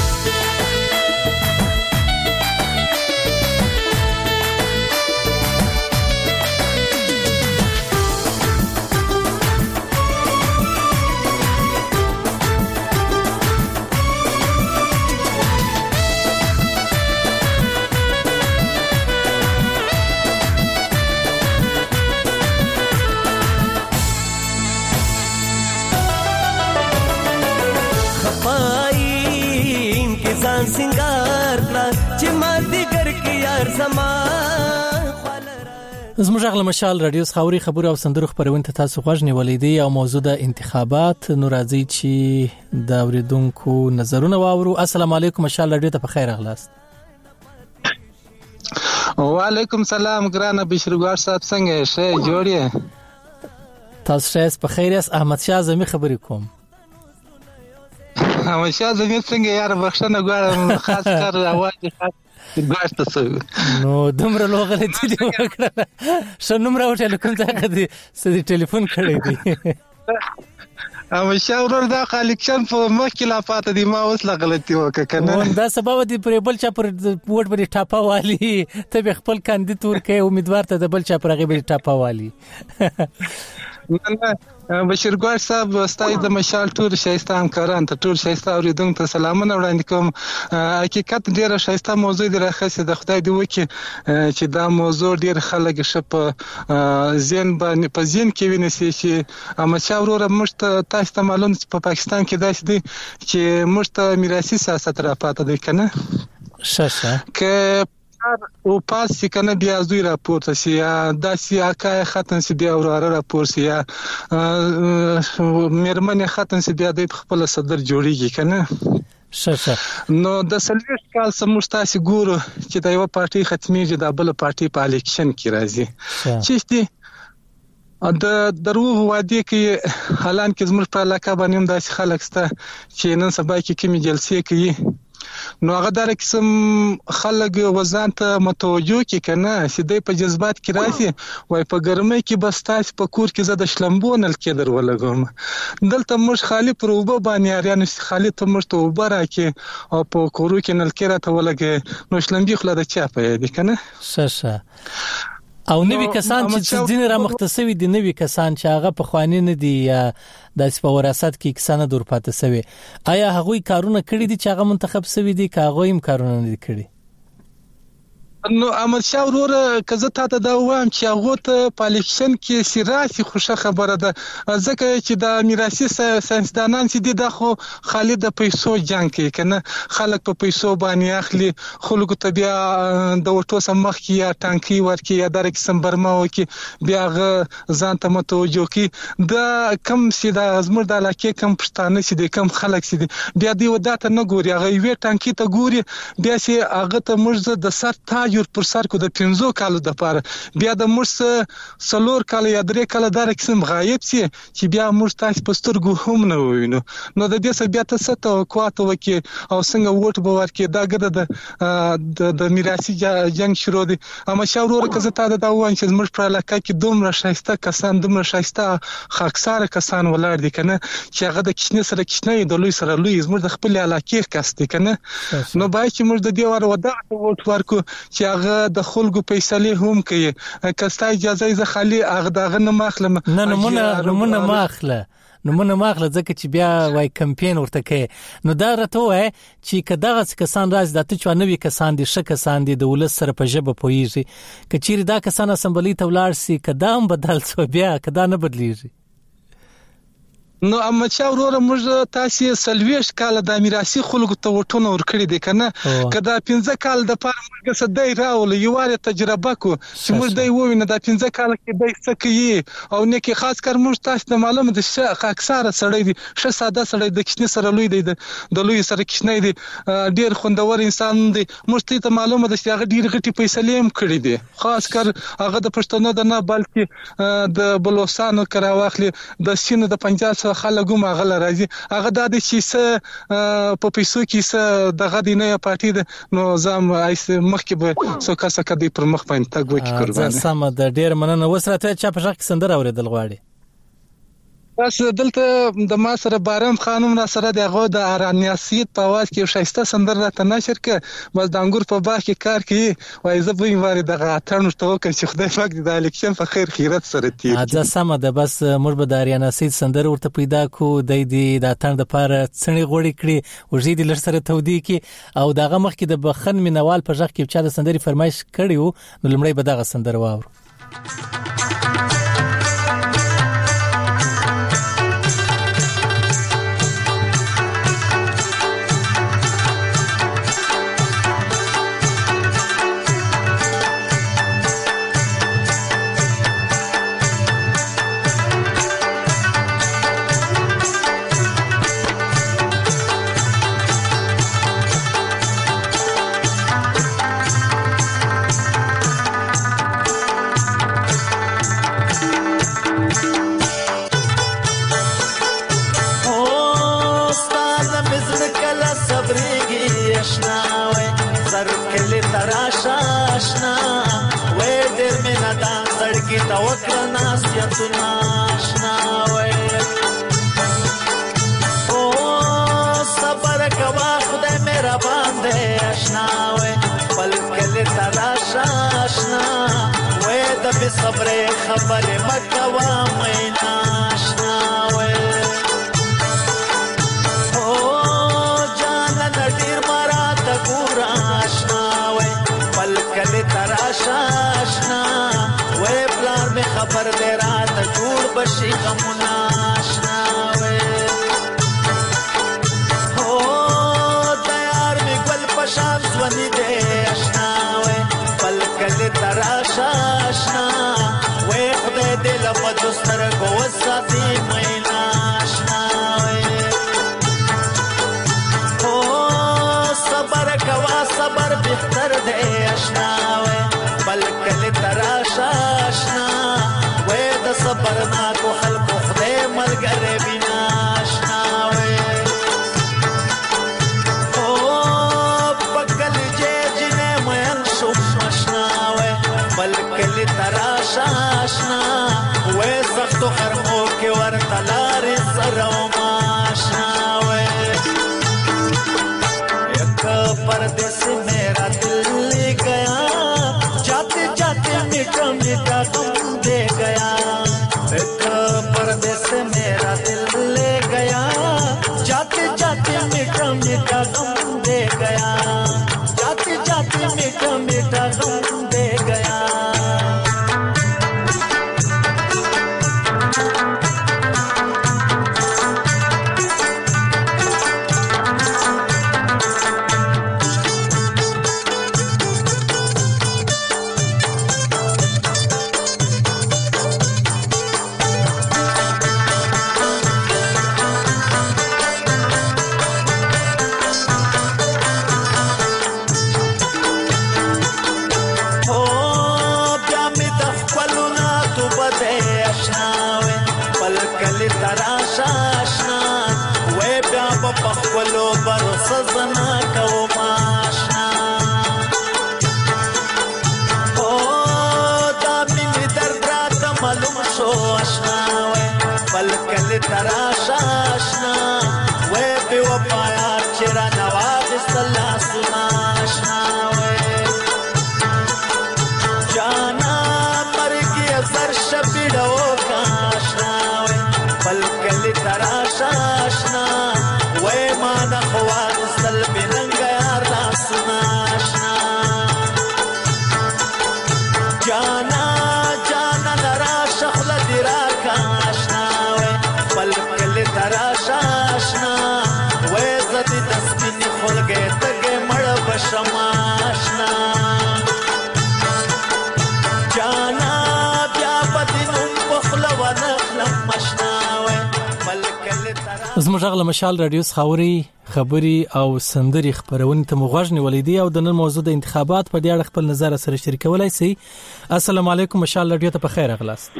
सिंगार لا چې ما دیګر کې یار زما زموږ غل مشال رادیو خاوري خبر او سندرو خبرونه ته تاسو غوښ نیولې دي او موضوع د انتخابات نو راځي چې د اوریدونکو نظرونه واورو. السلام علیکم مشال رادیو ته په خیر اغلاست. وعلیکم سلام ګرانه بشرګار صاحب څنګه شه جوړی تاسو شه په خیر اس احمد شاه زمي خبرې کوم. احمد شاه زمي څنګه یار بخښنه غواړم خاص کر اواز خاص ګاشته سو نو دمر لوغله دې وکړه شنو مرا وټل کوم ځای دې سړي ټلیفون کړی دی احمد شاه ورور دا کلیکشن په مخ کې لا پاتې دی ما اوس لا غلطي وکړه کنه دا سبب دی پر بل چا پر ووټ باندې ټاپا والی ته خپل کاندید ور کې امیدوار ته د بل چا پر هغه باندې ټاپا والی نه بشیر ګوړ صاحب ستاسو د مشال ټول شایسته همکاران ته ټول شایسته اوریدونکو ته سلامونه وړاندې کوم. حقیقت ډیره شایسته موضوع دی راخصه د خدای دی وکي چې دا موضوع ډیر خلک شپ زین باندې په زین کې ویني چې امشا وروره مشت تاسو ته معلوم چې په پاکستان کې داسې دی چې مشت میراثي سیاست را پاتې دی کنه شاشه که او پاس چې کنه بیا زوی راپورته سي یا داسې اکای ختم سي بیا وراره راپور سي یا مېرمنې ختم سي بیا د خپل صدر جوړیږي کنه شاشه نو د سلويش کال سموږ تاسو ګورو چې د یو پارټي ختميږي د بل پارټي په الیکشن کې راځي چې دي د دروغ وادي کې حالان کې زموږ په علاقه باندې داسې خلک سته چې نن سبا کې کمی جلسې کوي نو هغه دار قسم خلک وزن ته متوجه کی کنه چې د په جذبات کې راځي وای په ګرمۍ کې بس تاسو په کور کې زده شلمبون الکې در ولګم دلته مش خالی پر وبو باندې اړین خالی ته مش ته وبره کې او په کورو کې نلکې را ته ولګې نو شلمبي خله د چا په دی کنه شاشه او نوی کسان چې ځین را مختصوي دي نوی کسان چې هغه په خواني نه دي یا د سپوراست کې کسانه دور پاتې سوي آیا هغه کارونه کړی دي چې هغه منتخب سوي دي که هغه هم کارونه نه دي کړی نو احمد شاه وروره کزه ته دا وایم چې هغه ته په الیکشن کې سیراسي خوشا خبره ده ځکه چې د میراثي ساينسدانان چې د خو خالد د پیسو جنگ کوي کنه خلک په پیسو باندې اخلي خلکو ته بیا د وټو سمخ کې یا ټانکی ورکی یا د قسم برما وکي بیا ځان ته متوجه کی د کم سي د ازمر د علاقې کم پښتانه سي د کم خلک سي بیا دی وداته نه ګوري هغه وی ټانکی ته ګوري بیا سي هغه ته مرزه د سر تا جوړ پر سر کو د پنځو کالو د پاره بیا د مرس سلور کال یا درې کال د رقم غایب سي چې بیا مرس تاسو پسترګو هم نه وینو نو د دې سره بیا تاسو ته کواتو وکي او څنګه ووټ به ورکي دا ګد د د میراثي جنگ شروع دي اما شاورور کزه ته دا وان چې زموږ په علاقه کې دومره شایسته کسان دومره شایسته خاکسار کسان ولر دي کنه چې هغه د کښنه سره کښنه د لوی سره لوی زموږ د خپل علاقې کس دي کنه نو باید چې موږ د دې ور ودا ووټ ورکو چې هغه د خلکو پیسې هم کوي کستا اجازه یې خالي هغه دغه نه ماخله نه نمونه نمونه ماخله نمونه ماخله ځکه چې بیا وای کمپاین ورته کوي نو دا راته وای چې کداغه کسان راځي د ته چوانوي کسان دي شک کسان دي د ولس سره په جبه پويږي کچېری دا کسان اسمبلی ته ولاړ سي کدام بدل سو بیا کدا نه بدلیږي نو اما چا وروره موږ تاسو سلويش کال د میراثي خلکو ته وټونه ورکړي دي کنه کدا پنځه کال د پاره موږ سدای راول یو واره تجربه کو چې موږ دای ووینه د پنځه کال کې دای څه کوي او نه کې خاص کر موږ تاسو ته معلومه دي چې اکثره سړی دي ش ساده سړی د کښنه سره لوی دی د لوی سره کښنه دي ډیر خوندور انسان دی موږ ته معلومه ده چې هغه ډیر غټي پیسې لیم کړی دي خاص کر هغه د پښتنو د نه بلکې د بلوچستان کراواخلي د سینې د پنجاب خلګو ماغله راځي هغه د دې چې په پیسو کې څه دغه دینه پارټي نو زم مخکې به څوک څه کوي پر مخ باندې تاګ وکي قربانه زه سم د ډیر مننه وسره چا په ځخ سندره اوریدل غواړي بس دلته د ما سره بارم خانم را سره دغه د ارانیاسیت په واس کې شایسته سندره راته نشر ک بس د انګور په باغ کې کار کوي وای زه به واره دغه اترن ته وکم چې خدای پاک د الیکشن په خیر خیرت سره تیر اځه سم ده بس موږ به د ارانیاسیت سندره ورته پیدا کو د دې د اترن د پاره څنګه غوړي کړي ورځي د لر سره تودي کې او دغه مخ کې د بخن مینوال په ځخ کې چا د سندري فرمایش کړیو نو لمړی به دغه سندره واورو آشنا وې بلکې تراشا آشنا وې د بے صبرې خبرې مکوا مې ناشنا وې او جان نډیر مرا ته ګور آشنا وې پل کله تراشا آشنا وې پلار مې خبر دې رات جوړ بشي غمنا آشنا وې او تیار مې ګل پشان ځونی دې آشنا وې پل کله تراشا آشنا وې خدای دې لمد سترګو وساتي مې ناشنا وې او صبر کوا صبر بهتر دې آشنا وې پل کله تراشا آشنا وې د صبر نا کو خلق خدای ملګری بنا آشنا وې او پکل جې جنې مې شو آشنا وې پل کله تراشا آشنا وې سخت خرمو کې ورته لارې سره آشنا وې یک پردیس میرا دل لے گیا جاتے جاتے میٹھا میٹھا غم دے گیا ایک پردیس میرا دل لے گیا جاتے جاتے میٹھا میٹھا غم دے گیا جاتے جاتے میٹھا میٹھا غم دے گیا پخولو برس زنا کو ماشنا او دا مینی درد رات معلوم شو آشنا وے پل کل تراشا آشنا وے بے وفایا چرا نواب صلاح سنا آشنا وے جانا مرگی ازر شبیڑو کا آشنا وے پل کل تراشا آشنا وے مانا خواد سلب ننگیار لاسنا آشنا جانا جانا نرا شخل دیراکا آشنا وے پل کل تراشا آشنا وے زدی دستین خلگے تگے مڑ بشم آشنا جانا بیا بدنم بخل و نخلم آشنا وے پل کل تراشا زموږ غل مشال رادیو خاوري خبري او سندري خبرونه ته مغوښنه ولیدي او د نن موضوع د انتخابات په اړه خپل نظر سره شریکولای شي. السلام علیکم مشال رادیو ته په خیر اغلاست.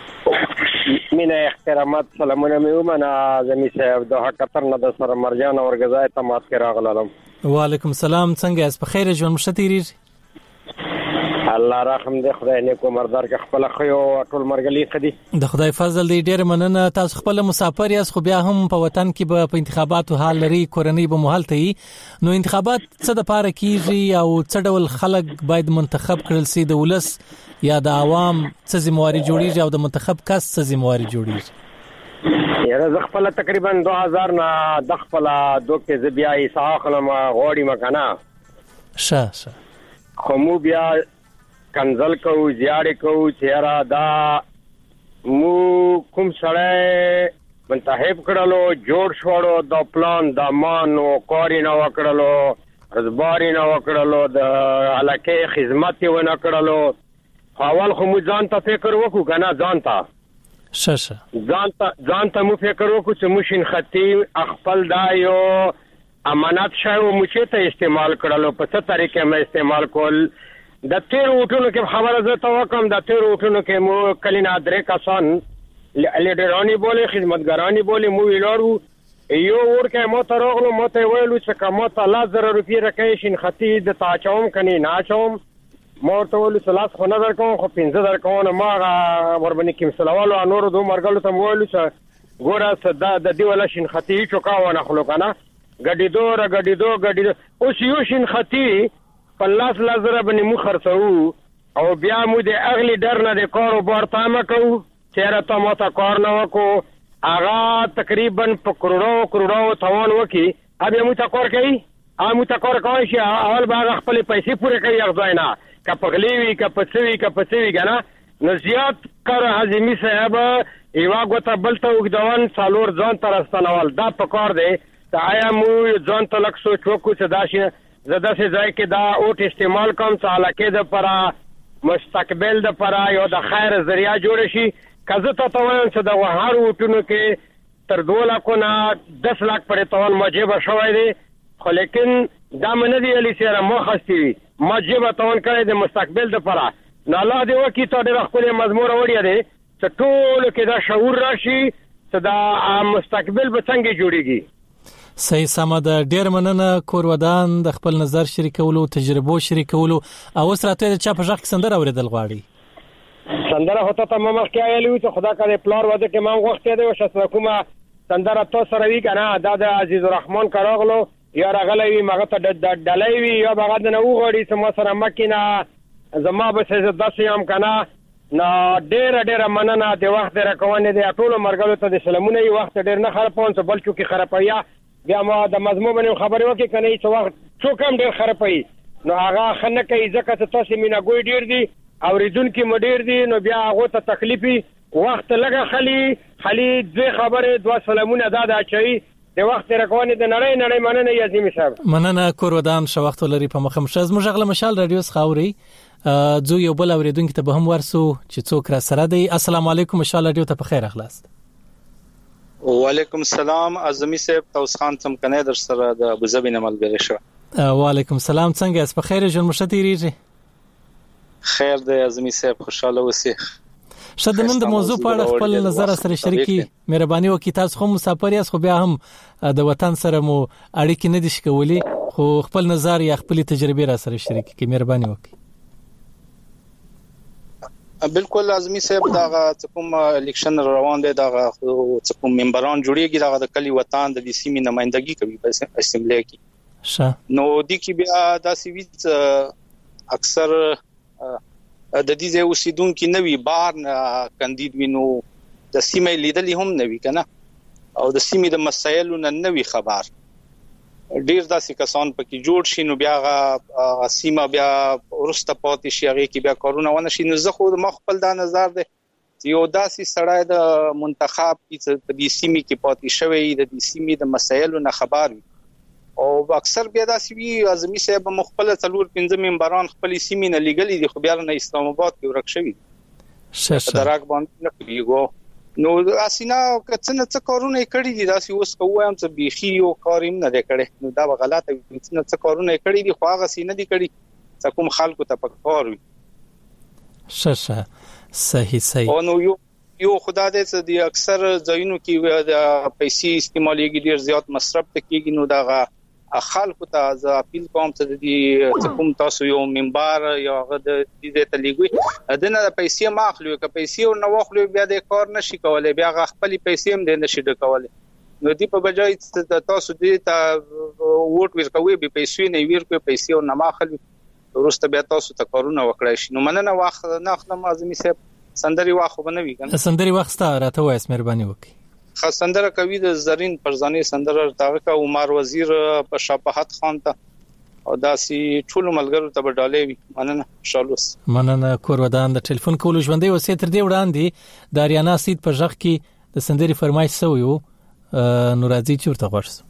مینه احترامات سلامونه مې ومنه زمي صاحب د حقیقت نه د سره مرجان او غزای ته مات کې راغلم. وعلیکم السلام څنګه یاست په خیر ژوند مشتتیری الله رحم دې خدای نیکو مردار کې خپل خيو ټول مرګلي خدي د خدای فضل دې ډېر مننه تاسو خپل مسافر یاست خو بیا هم په وطن کې به په انتخاباتو حال لري کورنۍ به مهالته وي نو انتخابات څه د پاره کیږي او څه ډول خلک باید منتخب کړل سي د ولس یا د عوام څه ذمہواری جوړیږي او د منتخب کس څه ذمہواری جوړیږي یاره ز خپل تقریبا دو هزار نه د خپل دوه کې ز بیا یې ساخلم غوړی مکنه شه شه خو مو بیا کنزل کو زیاړې کو چیرې دا مو کوم سړی منتخب کړلو جوړ شوړو د پلان د مانو کاری نه وکړلو رزباری نه وکړلو د علاقې خدمت و نه کړلو اول خو مو ځان ته فکر وکړو کنه ځان ته ششه ځان ته ځان ته مو فکر وکړو چې مو شین خطي خپل دا یو امانت شاو مو چې ته استعمال کړلو په څه طریقې مې استعمال کول د تیر وټونو کې خبره زه ته وکم د تیر وټونو کې مو کلینا درې کسان لیډرانی بوله خدمتګارانی بوله مو ویلارو یو ورکه مو ته راغلو مو ته ویلو چې کوم ته الله زره روپیه راکې شین خطي د تاچوم کني ناچوم مو ته ویلو سلاس خو نظر کوم خو پنځه در کوم ما ور باندې کوم سلوالو انور دوه مرګلو ته ویلو چې ګوره صدا د دی ولا شین خطي چوکاونه خلو کنه ګډي دو را ګډي دو ګډي اوس یو شین خطي پلاس لزر باندې مو خرڅو او بیا مو د اغلی ډر نه د کار او بار تامه کوو چیرې ته ماته کار نه وکړو هغه تقریبا په کروڑو کروڑو توان وکي ابي مو ته کار کوي ا مو ته کار کوي چې اول به خپل پیسې پوره کوي هغه نه که پغلیوي که پڅوي که پڅوي کنه نو زیات کار حزمي صاحب ایوا غوته بلته وګدوان سالور ځان تر استنوال دا په کار دی ته آیا مو ځان ته لک سوچ وکړو چې دا شي زدا سه ځای کې دا اوټ استعمال کوم څه علاقه د پرا مستقبل د پرا یو د خیر ذریعہ جوړ شي کزه ته توان چې د وهار وټونو کې تر دوه لک نه دس لک پرې توان مجيبه شوی دی خو لیکن دا من دی علی سره مخستی مجيبه توان کړی د مستقبل د پرا نه الله دی وکي ته د خپل مزمور وړیا دی چې ټول کې دا شعور راشي چې دا مستقبل به څنګه جوړیږي صحیح سم ده ډیر مننه کور ودان د خپل نظر شریکولو تجربو شریکولو او سره چا په ځخ سندره اوریدل غواړي سندره هوته ته مخ کې ویلو چې خدا کړي پلار وده کې ما وخت دی او شاسره کومه سندره تو سره وی کنه دا د عزیز الرحمن کراغلو یا رغلوي مغه ته د ډلوي یا بغد نه وغړي چې ما سره مکینه زما به څه داسې هم کنه نو ډیر ډیر مننه د وخت راکونه دي ټول مرګلو ته د سلامونه یو وخت ډیر نه خرپون څه بلکې کې خرپیا بیا ما د مضمون باندې خبرې وکړې کنه چې وخت څوک هم ډیر خرپي نو هغه خنه کوي ځکه چې تاسو مینا ګوي ډیر دي او ریدونکو مډیر دي نو بیا هغه ته تکلیفي وخت لګه خلی خلی دوه خبره دوه سلامونه دادا چي د وخت راکونه د نړۍ نړۍ مننه یزمي صاحب مننه کور ودان شو وخت لري په مخم شز مشغله مشال رادیو خاوري زو یو بل اوریدونکو ته به هم ورسو چې څوک را سره دی السلام علیکم مشال رادیو ته په خیر اخلاص وعلیکم السلام اعظمي صاحب توس خان تم کنه در سره د ابوظبي نمل غره شو وعلیکم السلام څنګه اس په خیر جون مشتيریږي خیر د اعظمي صاحب خوشاله اوسئ شدنن د موضوع په اړه خپل نظر سره شریکي مهرباني وکړئ تاسو خو مسافر یاست خو بیا هم د وطن سره مو اړیکې نه دي شکولي خو خپل نظر یا خپل تجربه را سره شریکي کې مهرباني وکړئ بالکل لازمي صاحب دا کوم الیکشن روان دي دا کوم ممبران جوړیږي دا د کلی وطن د سیمې نمائندګي کوي په اسمبلی کې ښه نو د کی بیا دا سیویت اکثر د دې ځای اوسیدونکو نوي بار کاندید وینو د سیمې لیدلې هم نوي کنه او د سیمې د مسایلو نه نوي خبر ډیر داسې کسان پکې جوړ شي نو بیا غا سیمه بیا ورسته پاتې شي هغه کې بیا کارونه ونه شي نو زه خو مخ خپل دا نظر دی یو داسې سړی د منتخب چې په دې سیمه کې پاتې شوی د دې سیمه د مسایلو نه خبر او اکثر بیا داسې وی اعظمي صاحب مخبل څلور پنځه ممبران خپل سیمه نه لګلې دي خو بیا نه اسلام آباد کې ورک شوی ششه دراک باندې نه کیږي نو اسینا کڅنه څه کارونه کړی دي دا سی اوس کوم څه بيخي یو کاریم نه کړي نو دا غلطه څه څه کارونه کړی دي خو هغه سی نه دي کړی څه کوم خلکو ته پکار وي ششه صحیح صحیح او نو یو یو خدای دې چې د اکثر ځایونو کې د پیسې استعمالېږي ډیر زیات مصرف ته کېږي نو دا خلکو ته ز اپیل کوم چې د کوم تاسو یو منبر یا غد دې ته لګوي دنه د پیسې ماخلو که پیسې نو واخلو بیا د کار نشي کولای بیا خپل پیسې هم د نشي ډکولای نو دی په بجای تاسو دې ته ووټ ورکوي به پیسې نه ورکوي پیسې او نه ماخلو ورسته بیا تاسو ته کارونه وکړئ شي نو مننه واخ نه خپل اعظمي صاحب سندري واخو بنوي کنه سندري واخسته راته وایس مهرباني وکړئ خاصندره کوي د زرین پرزانی سندره تاغه کا عمر وزیر په شفاعت خان ته او داسي ټول ملګرو ته بدالې وي مننه شالوس مننه کور ودان د ټلیفون کولو ژوندې وسې تر دې وړاندې د اریانا سید په ځخ کې د سندري فرمایش سو یو نو راځي چې ورته ورسو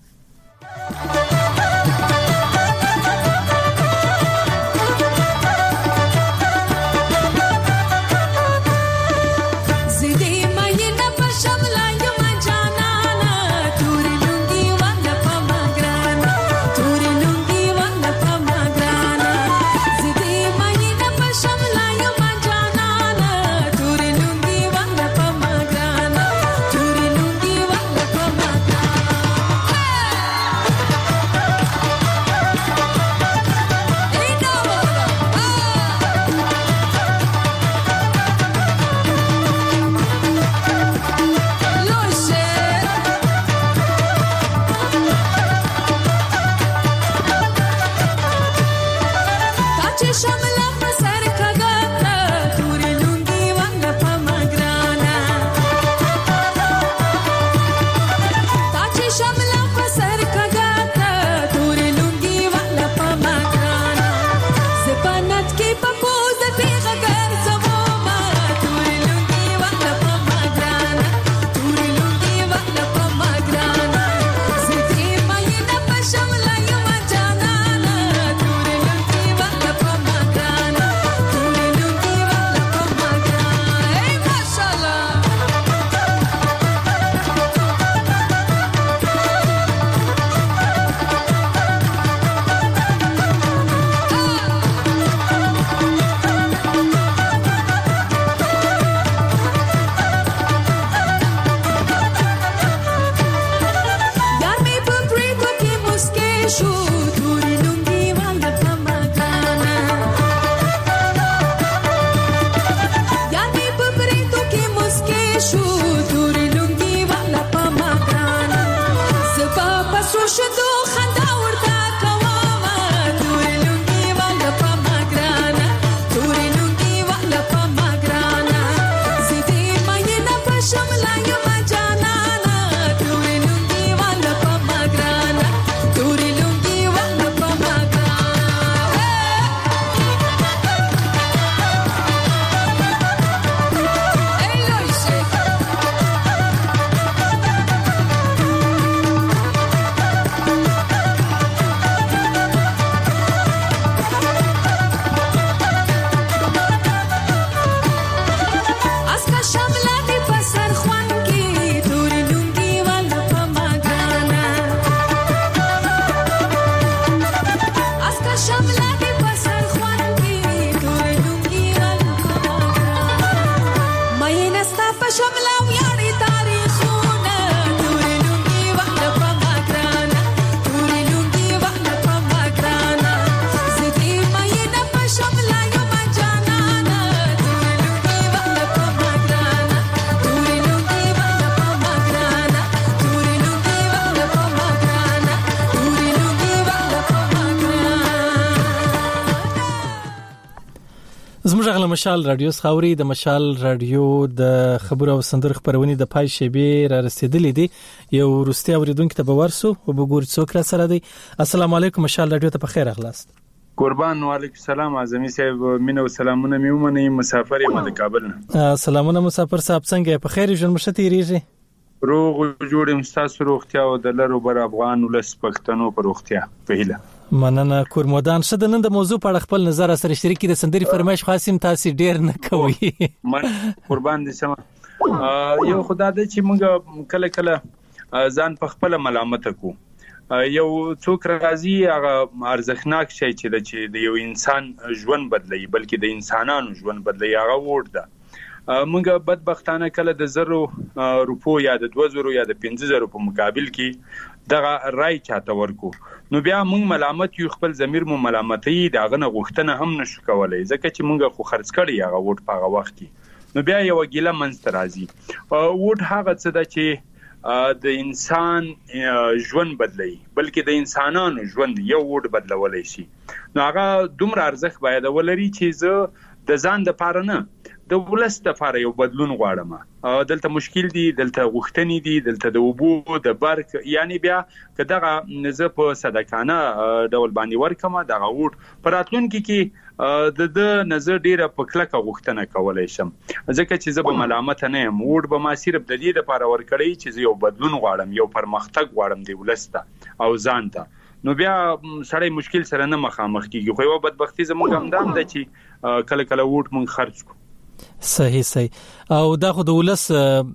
زموږ غل مشال رادیو خاوري د مشال رادیو د خبرو او سندر خبرونې د پای شیبې را رسیدلې دي. یو روستي اوریدونکو ته به ورسو او به ګور څوک را سره دی. السلام علیکم مشال رادیو ته په خیر اغلاست. قربان وعلیکم السلام اعظمي صاحب مینه او سلامونه میومنه مسافر یم د کابل نه. سلامونه مسافر صاحب څنګه په خیر ژوند مشته ریږي؟ روغ جوړ یم تاسو روغتیا او د لرو بر افغان ولس پښتنو پر روغتیا په هیله. مننه کورمودان شته. نن د موضوع په اړه خپل نظر سره شریک کړئ. د سندري فرمایش خاصم تاسو ډیر نه کوي. من قربان دي سم یو خدای دې چې موږ کله کله ځان په خپل ملامت کو. یو څوک راځي هغه ارزښتناک شي چې د یو انسان ژوند بدلي بلکې د انسانانو ژوند بدلي هغه وړ ده. موږ بدبختانه کله د زرو روپو یا د دوه زرو یا د پنځه زرو په مقابل کې دغه رای چاته ورکو نو بیا موږ ملامت یو خپل ضمیر مو ملامتي داغه نه غوښتنه هم نشو کولای ځکه چې موږ خو خرڅ کړی هغه وټ په هغه وخت کې نو بیا یو ګیله منځ راځي. وټ هغه څه ده چې د انسان ژوند بدلي بلکې د انسانانو ژوند یو وټ بدلولای شي نو هغه دومره ارزښت باید ولري چې زه د ځان د پاره نه د ولس د لپاره یو بدلون غواړم. دلته مشکل دي دلته غوښتنې دي دلته د وبو د برک یعنی بیا کداغه نزه په صدقانه ډول باندې ورکمه دغه وټ پراتلونکو کې د د نظر ډیره په کلکه غوښتنه کولای شم ځکه چې زه به ملامت نه یم. وټ به ما صرف د دې لپاره ورکړی چې یو بدلون غواړم یو پرمختګ غواړم د ولسته او ځان ته نو بیا سړی مشکل سره نه مخامخ کیږي. خو یو بدبختی زموږ همدام ده چې کله کله وټ مونږ خرج کو. صحیح صحیح او دا خو د ولس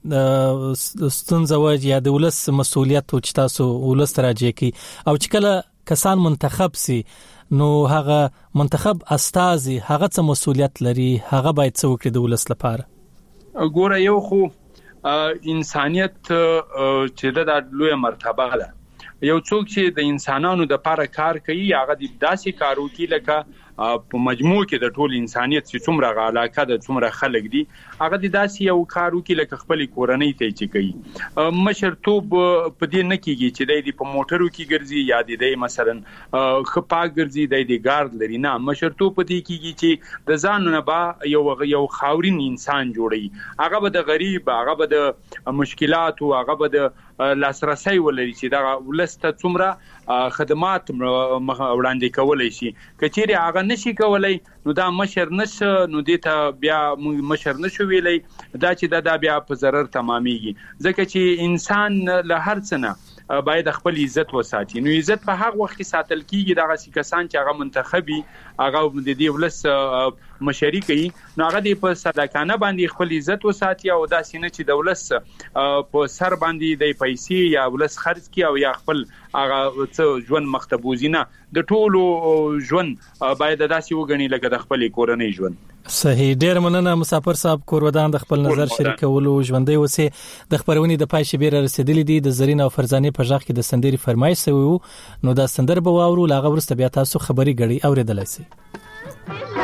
ستونزه وایي یا د ولس مسؤلیت چې تاسو ولس راځي کی او چې کله کسان منتخب سي نو هغه منتخب استازي هغه څه مسؤلیت لري هغه باید څه وکړي د ولس لپاره. ګوره یو خو انسانيت چې د لوی مرتبه ده. یو څوک چې د انسانانو د لپاره کار کوي هغه د داسې کارو کې لکه په مجموع کې د ټول انسانيت چې څومره علاقه د څومره خلک دي هغه د داسې یو کارو کې لکه خپل کورنۍ ته چې کوي. مشرتوب په دې نه کېږي چې د په موټرو کې ګرځي یا د مثلا خپا ګرځي د ګارد لري نه. مشرتوب په دې کېږي چې د ځان نه با یو یو خاورین انسان جوړي هغه به د غریب هغه به د مشکلات او هغه به د لاسرسي ولري چې دا ولسته څومره خدمات وړاندې کولای شي. کچېری هغه نشي کولای نو دا مشر نشه نو دیته بیا مشر نشو ویلای دا چې دا, دا بیا په ضرر تمامېږي ځکه چې انسان له هر څه نه باید خپل عزت وساتي. نو عزت په هغه وخت کې ساتل کیږي دغه سي کسان چې هغه منتخبي هغه د دې ولس مشري کوي نو هغه د په صدقانه باندې خپل عزت وساتي او دا سینه چې د ولس په سر باندې د پیسې یا ولس خرج کی او یا خپل هغه څه ژوند مختبوزینه د ټولو ژوند باید داسې وګڼي لکه د خپل کورنۍ ژوند. صحیح ډیر مننه مسافر صاحب کورودان د خپل نظر شریکولو ژوندۍ وسه د خبرونې د پای شبیر رسیدلې دي د زرین او فرزانه په ځخ کې د سندري فرمایش سوي نو دا سندر به واورو لاغه ورسته بیا تاسو خبري غړي اوریدلای شي.